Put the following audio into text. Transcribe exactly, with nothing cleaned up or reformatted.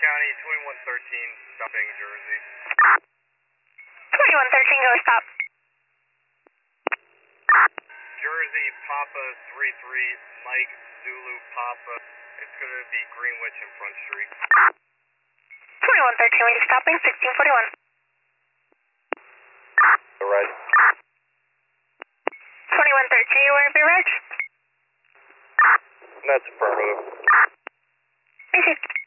County, twenty-one thirteen, stopping Jersey. twenty-one thirteen, go stop. Jersey, Papa three three, Mike, Zulu, Papa. It's going to be Greenwich and Front Street. twenty-one thirteen, we stopping, sixteen forty-one. All right. twenty-one thirteen, you want to be reg? That's affirmative. Easy.